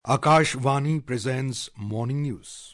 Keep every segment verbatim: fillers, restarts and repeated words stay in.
Akashvani presents Morning News.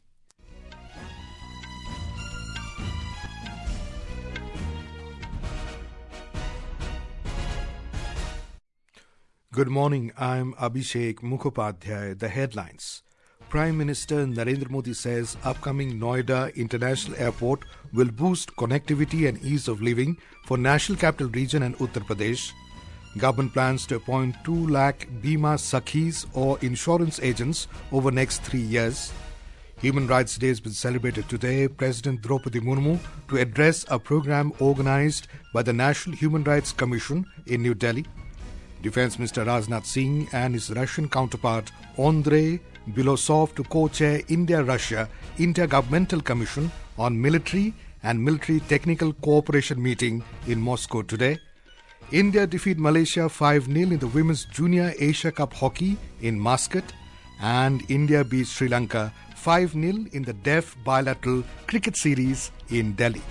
Good morning, I'm Abhishek Mukhopadhyay. The headlines. Prime Minister Narendra Modi says upcoming Noida International Airport will boost connectivity and ease of living for National Capital Region and Uttar Pradesh. Government plans to appoint two lakh Bima Sakhis or insurance agents over next three years. Human Rights Day has been celebrated today. President Draupadi Murmu to address a program organized by the National Human Rights Commission in New Delhi. Defence Minister Rajnath Singh and his Russian counterpart Andrei Belosov to co-chair India-Russia Intergovernmental Commission on Military and Military Technical Cooperation meeting in Moscow today. India defeat Malaysia five nil in the Women's Junior Asia Cup Hockey in Muscat, and India beats Sri Lanka five nil in the Deaf Bilateral Cricket Series in Delhi.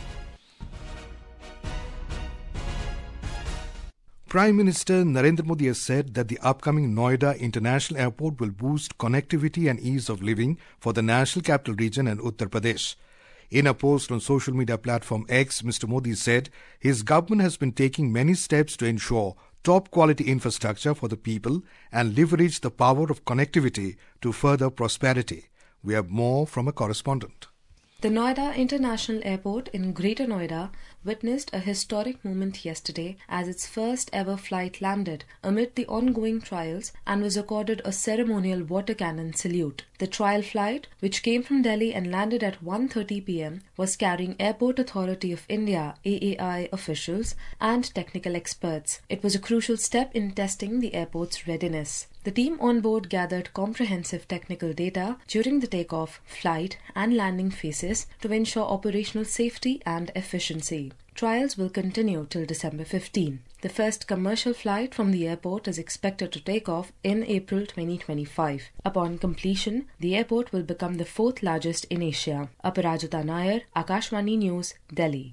Prime Minister Narendra Modi has said that the upcoming Noida International Airport will boost connectivity and ease of living for the National Capital Region and Uttar Pradesh. In a post on social media platform X, Mister Modi said his government has been taking many steps to ensure top quality infrastructure for the people and leverage the power of connectivity to further prosperity. We have more from a correspondent. The Noida International Airport in Greater Noida witnessed a historic moment yesterday as its first ever flight landed amid the ongoing trials and was accorded a ceremonial water cannon salute. The trial flight, which came from Delhi and landed at one thirty p m, was carrying Airport Authority of India A A I officials and technical experts. It was a crucial step in testing the airport's readiness. The team on board gathered comprehensive technical data during the takeoff, flight and landing phases to ensure operational safety and efficiency. Trials will continue till December fifteenth. The first commercial flight from the airport is expected to take off in April twenty twenty-five. Upon completion, the airport will become the fourth largest in Asia. Aparajita Nair, Akashvani News, Delhi.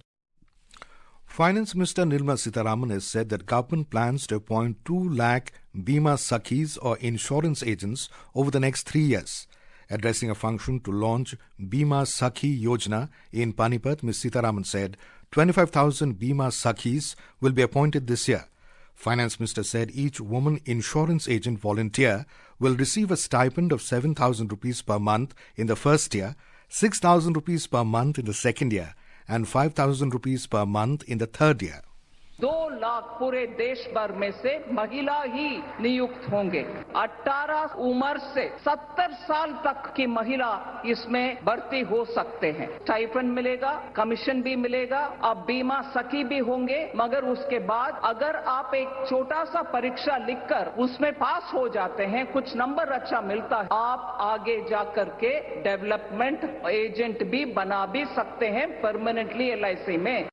Finance Minister Nirmala Sitharaman has said that government plans to appoint two lakh Bima Sakhis or insurance agents over the next three years. Addressing a function to launch Bima Sakhi Yojana in Panipat, Miz Sitharaman said twenty-five thousand Bima Sakhis will be appointed this year. Finance Minister said each woman insurance agent volunteer will receive a stipend of seven thousand rupees per month in the first year, six thousand rupees per month in the second year, and five thousand rupees per month in the third year. दो लाख पूरे देश भर में से महिला ही नियुक्त होंगे। अठारह उम्र से सत्तर साल तक की महिला इसमें भर्ती हो सकते हैं। स्टाइपेंड मिलेगा, कमीशन भी मिलेगा, अब बीमा सखी भी होंगे, मगर उसके बाद अगर आप एक छोटा सा परीक्षा लिखकर उसमें पास हो जाते हैं, कुछ नंबर अच्छा मिलता है, आप आगे जाकर के डेवलपमेंट एजेंट भी बना भी सकते हैं परमानेंटली एल आई सी में।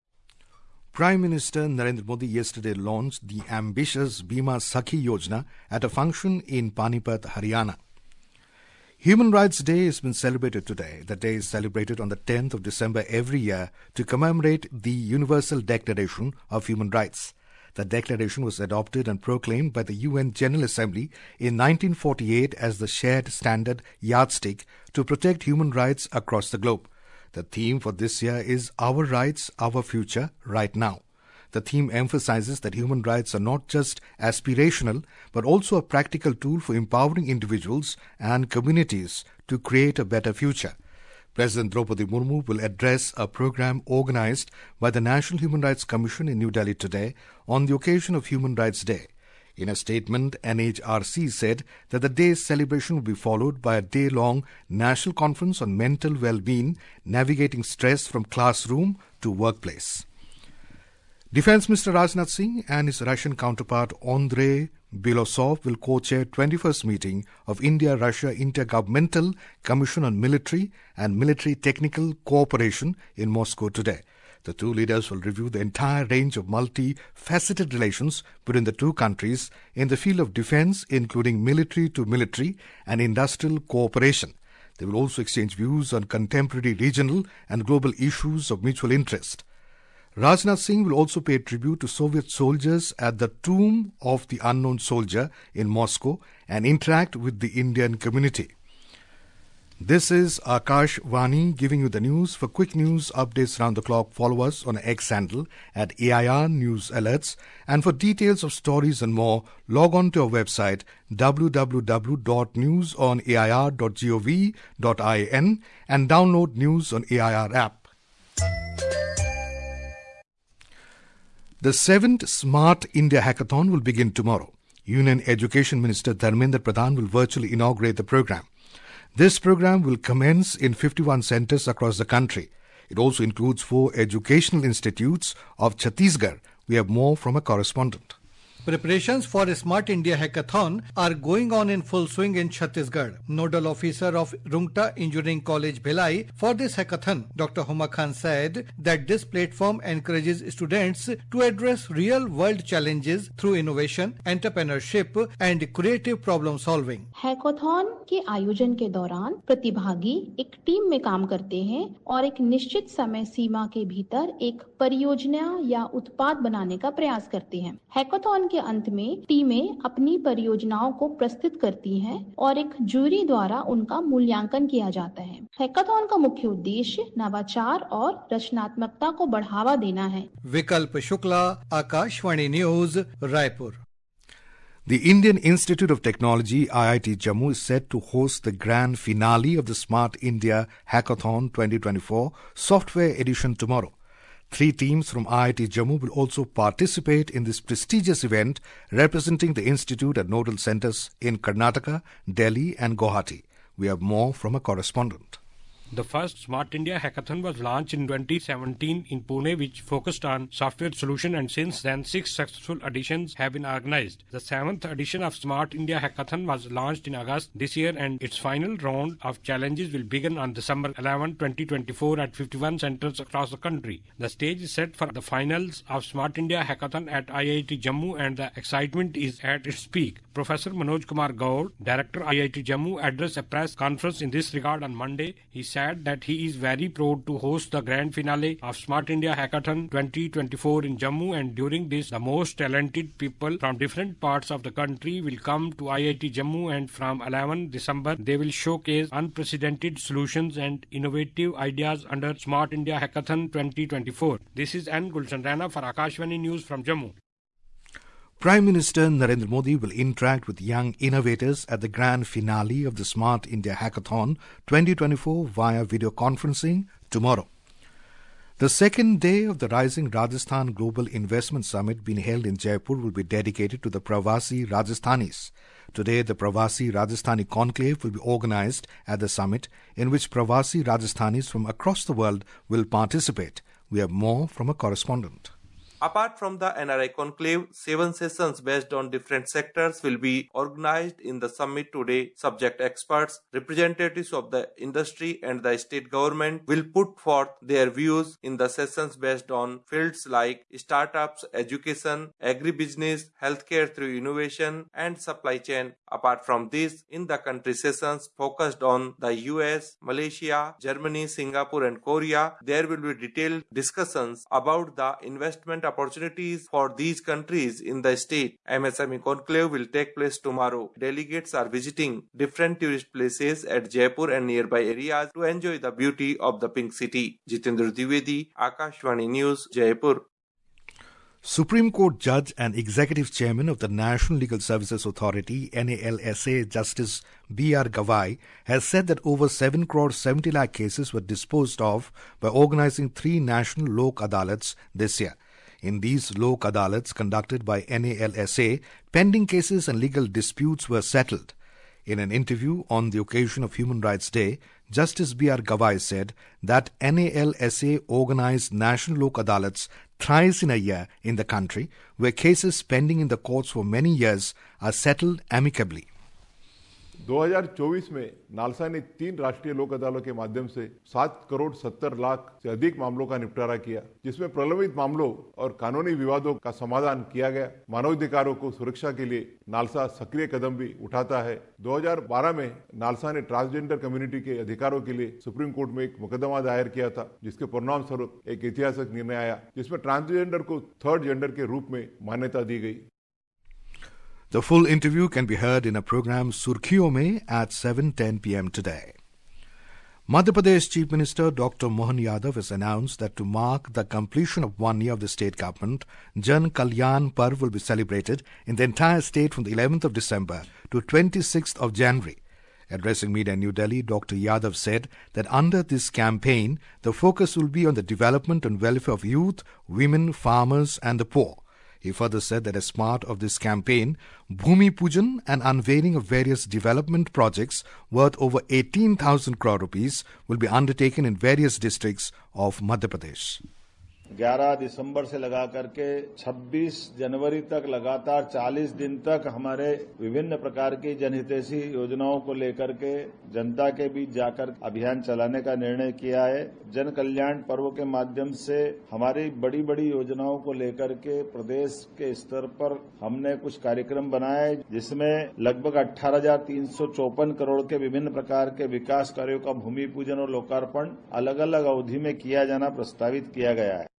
Prime Minister Narendra Modi yesterday launched the ambitious Bima Sakhi Yojana at a function in Panipat, Haryana. Human Rights Day has been celebrated today. The day is celebrated on the tenth of December every year to commemorate the Universal Declaration of Human Rights. The declaration was adopted and proclaimed by the U N General Assembly in nineteen forty-eight as the shared standard yardstick to protect human rights across the globe. The theme for this year is Our Rights, Our Future, Right Now. The theme emphasizes that human rights are not just aspirational, but also a practical tool for empowering individuals and communities to create a better future. President Draupadi Murmu will address a program organized by the National Human Rights Commission in New Delhi today on the occasion of Human Rights Day. In a statement, N H R C said that the day's celebration will be followed by a day-long national conference on mental well-being, navigating stress from classroom to workplace. Defence Minister Rajnath Singh and his Russian counterpart Andrei Belosov will co-chair twenty-first meeting of India-Russia Intergovernmental Commission on Military and Military Technical Cooperation in Moscow today. The two leaders will review the entire range of multi-faceted relations between the two countries in the field of defence, including military-to-military and industrial cooperation. They will also exchange views on contemporary regional and global issues of mutual interest. Rajnath Singh will also pay tribute to Soviet soldiers at the Tomb of the Unknown Soldier in Moscow and interact with the Indian community. This is Akash Vani giving you the news. For quick news updates around the clock, follow us on X handle at A I R News Alerts. And for details of stories and more, log on to our website w w w dot news on a i r dot gov dot in and download News on A I R app. The seventh Smart India Hackathon will begin tomorrow. Union Education Minister Dharmendra Pradhan will virtually inaugurate the program. This program will commence in fifty-one centres across the country. It also includes four educational institutes of Chhattisgarh. We have more from a correspondent. Preparations for a Smart India Hackathon are going on in full swing in Chhattisgarh. Nodal officer of Rungta Engineering College, Bhilai, for this hackathon, Doctor Huma Khan said that this platform encourages students to address real-world challenges through innovation, entrepreneurship and creative problem solving. Hackathon के आयोजन के दौरान प्रतिभागी एक team में काम करते हैं और एक निश्चित समय सीमा के भीतर एक परियोजना या उत्पाद बनाने का प्रयास करते हैं। हैकाथॉन के अंत में टीमें अपनी परियोजनाओं को प्रस्तुत करती हैं और एक जूरी द्वारा उनका मूल्यांकन किया जाता है। हैकाथॉन का मुख्य उद्देश्य नवाचार और रचनात्मकता को बढ़ावा देना है। Vikalp Shukla, Akashvani news, Raipur. The Indian Institute of Technology, I I T Jammu, is set to host the grand finale of the Smart India Hackathon twenty twenty-four Software Edition tomorrow. Three teams from I I T Jammu will also participate in this prestigious event, representing the institute at nodal centres in Karnataka, Delhi and Guwahati. We have more from a correspondent. The first Smart India Hackathon was launched in twenty seventeen in Pune, which focused on software solution, and since then six successful editions have been organized. The seventh edition of Smart India Hackathon was launched in August this year, and its final round of challenges will begin on December eleventh, twenty twenty-four at fifty-one centres across the country. The stage is set for the finals of Smart India Hackathon at I I T Jammu, and the excitement is at its peak. Professor Manoj Kumar Gaur, Director I I T Jammu, addressed a press conference in this regard on Monday. He said that he is very proud to host the grand finale of Smart India Hackathon twenty twenty-four in Jammu, and during this the most talented people from different parts of the country will come to I I T Jammu, and from eleventh December they will showcase unprecedented solutions and innovative ideas under Smart India Hackathon twenty twenty-four. This is N. Gulshan Rana for Akashvani News from Jammu. Prime Minister Narendra Modi will interact with young innovators at the grand finale of the Smart India Hackathon twenty twenty-four via video conferencing tomorrow. The second day of the Rising Rajasthan Global Investment Summit being held in Jaipur will be dedicated to the Pravasi Rajasthanis. Today, the Pravasi Rajasthani Conclave will be organized at the summit, in which Pravasi Rajasthanis from across the world will participate. We have more from a correspondent. Apart from the N R I Conclave, seven sessions based on different sectors will be organized in the summit today. Subject experts, representatives of the industry and the state government will put forth their views in the sessions based on fields like startups, education, agribusiness, healthcare through innovation and supply chain. Apart from this, in the country sessions focused on the U S, Malaysia, Germany, Singapore and Korea, there will be detailed discussions about the investment opportunities for these countries in the state. M S M E Conclave will take place tomorrow. Delegates are visiting different tourist places at Jaipur and nearby areas to enjoy the beauty of the Pink City. Jitendra Dwivedi, Akashvani News, Jaipur. Supreme Court Judge and Executive Chairman of the National Legal Services Authority, N A L S A, Justice B R Gavai, has said that over seven crore seventy lakh cases were disposed of by organizing three national Lok Adalats this year. In these Lok Adalats conducted by N A L S A, pending cases and legal disputes were settled. In an interview on the occasion of Human Rights Day, Justice B R Gavai said that N A L S A organized national Lok Adalats thrice in a year in the country, where cases pending in the courts for many years are settled amicably. दो हज़ार चौबीस में NALSA ने तीन राष्ट्रीय लोक अदालतों के माध्यम से सात करोड़ सत्तर लाख से अधिक मामलों का निपटारा किया, जिसमें प्रलंबित मामलों और कानूनी विवादों का समाधान किया गया। मानवाधिकारों को सुरक्षा के लिए नालसा सक्रिय कदम भी उठाता है। दो हज़ार बारह में नालसा ने ट्रांसजेंडर कम्युनिटी के अधिकारों के लिए सुप्रीम कोर्ट में एक मुकदमा दायर किया था, जिसके परिणाम स्वरूप एक ऐतिहासिक निर्णय आया, जिसमें ट्रांसजेंडर को थर्ड जेंडर के रूप में मान्यता दी गई। The full interview can be heard in a program Surkhiyon Mein at seven ten p.m. today. Madhya Pradesh Chief Minister Doctor Mohan Yadav has announced that to mark the completion of one year of the state government, Jan Kalyan Parv will be celebrated in the entire state from the eleventh of December to twenty-sixth of January. Addressing media in New Delhi, Doctor Yadav said that under this campaign, the focus will be on the development and welfare of youth, women, farmers and the poor. He further said that as part of this campaign, Bhumi Pujan and unveiling of various development projects worth over eighteen thousand crore rupees will be undertaken in various districts of Madhya Pradesh. ग्यारह दिसंबर से लगा करके छब्बीस जनवरी तक लगातार चालीस दिन तक हमारे विभिन्न प्रकार की जनहितैषी योजनाओं को लेकर के जनता के बीच जाकर अभियान चलाने का निर्णय किया है। जन कल्याण पर्व के माध्यम से हमारी बड़ी बड़ी योजनाओं को लेकर के प्रदेश के स्तर पर हमने कुछ कार्यक्रम बनाए, जिसमें लगभग अठारह हजार तीन सौ चौपन करोड़ के विभिन्न प्रकार के विकास कार्यों का भूमि पूजन और लोकार्पण अलग अलग अवधि में किया जाना प्रस्तावित किया गया है।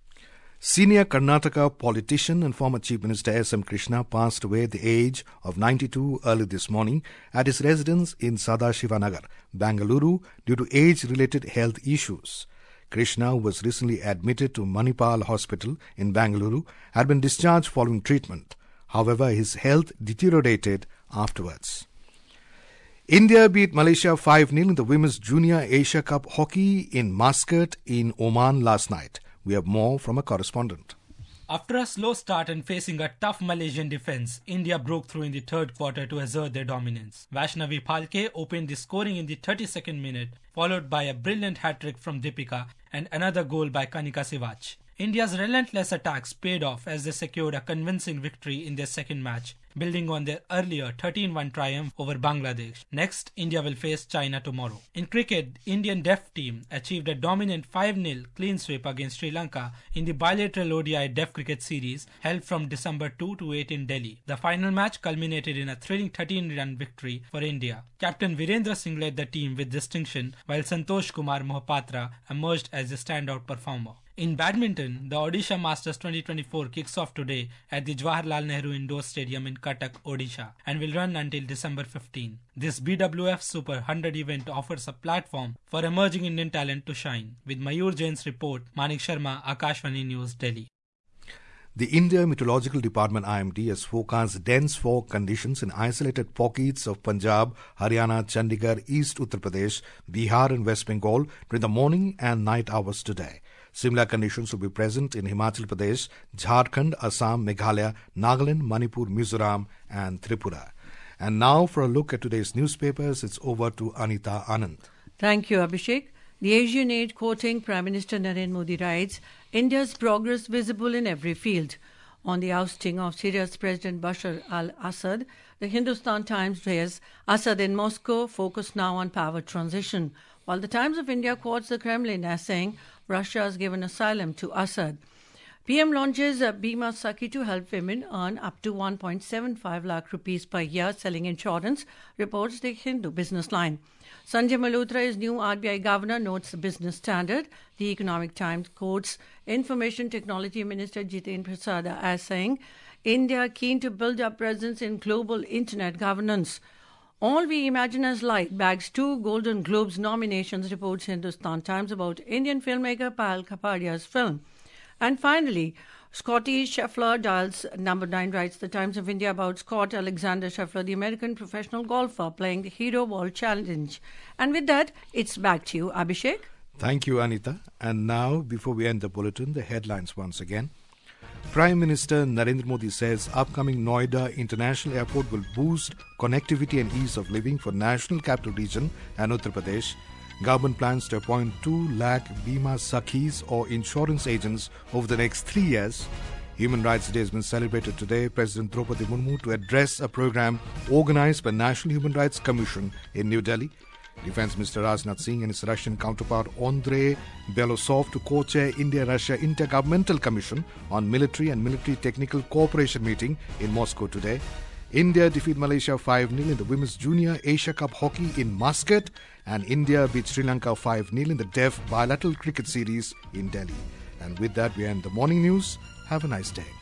Senior Karnataka politician and former Chief Minister S M Krishna passed away at the age of ninety-two early this morning at his residence in Sadashivanagar, Bangalore, due to age-related health issues. Krishna, who was recently admitted to Manipal Hospital in Bangalore, had been discharged following treatment. However, his health deteriorated afterwards. India beat Malaysia five nil in the Women's Junior Asia Cup Hockey in Muscat in Oman last night. We have more from a correspondent. After a slow start and facing a tough Malaysian defence, India broke through in the third quarter to assert their dominance. Vaishnavi Phalke opened the scoring in the thirty-second minute, followed by a brilliant hat-trick from Deepika and another goal by Kanika Sivach. India's relentless attacks paid off as they secured a convincing victory in their second match, building on their earlier thirteen one triumph over Bangladesh. Next, India will face China tomorrow. In cricket, Indian Deaf team achieved a dominant five nil clean sweep against Sri Lanka in the bilateral O D I Deaf Cricket Series held from December second to eighth in Delhi. The final match culminated in a thrilling thirteen run victory for India. Captain Virendra Singh led the team with distinction, while Santosh Kumar Mohapatra emerged as the standout performer. In badminton, the Odisha Masters twenty twenty-four kicks off today at the Jawaharlal Nehru Indoor Stadium in Cuttack, Odisha, and will run until December fifteenth. This B W F Super one hundred event offers a platform for emerging Indian talent to shine. With Mayur Jain's report, Manik Sharma, Akashvani News, Delhi. The India Meteorological Department I M D has forecast dense fog conditions in isolated pockets of Punjab, Haryana, Chandigarh, East Uttar Pradesh, Bihar and West Bengal during the morning and night hours today. Similar conditions will be present in Himachal Pradesh, Jharkhand, Assam, Meghalaya, Nagaland, Manipur, Mizoram and Tripura. And now for a look at today's newspapers, it's over to Anita Anand. Thank you, Abhishek. The Asian Age quoting Prime Minister Narendra Modi writes, India's progress visible in every field. On the ousting of Syria's President Bashar al-Assad, the Hindustan Times says, Assad in Moscow focus now on power transition, while the Times of India quotes the Kremlin as saying, Russia has given asylum to Assad. P M launches a Bima Sakhi to help women earn up to one point seven five lakh rupees per year selling insurance, reports the Hindu Business Line. Sanjay Malhotra is new R B I governor, notes the business standard. The Economic Times quotes Information Technology Minister Jiten Prasada as saying, India keen to build up presence in global internet governance. All We Imagine as Light bags two Golden Globes nominations, reports Hindustan Times about Indian filmmaker Payal Kapadia's film. And finally, Scottie Scheffler dials number nine, writes the Times of India about Scott Alexander Scheffler, the American professional golfer playing the Hero World Challenge. And with that, it's back to you, Abhishek. Thank you, Anita. And now, before we end the bulletin, the headlines once again. Prime Minister Narendra Modi says upcoming Noida International Airport will boost connectivity and ease of living for National Capital Region and Uttar Pradesh. Government plans to appoint two lakh Bima Sakhis or insurance agents over the next three years. Human Rights Day has been celebrated today. President Draupadi Murmu to address a program organized by National Human Rights Commission in New Delhi. Defense Minister Rajnath Singh and his Russian counterpart Andrei Belosov to co-chair India-Russia Intergovernmental Commission on Military and Military Technical Cooperation meeting in Moscow today. India defeat Malaysia five nil in the Women's Junior Asia Cup Hockey in Muscat, and India beat Sri Lanka five nil in the D E F Bilateral Cricket Series in Delhi. And with that, we end the morning news. Have a nice day.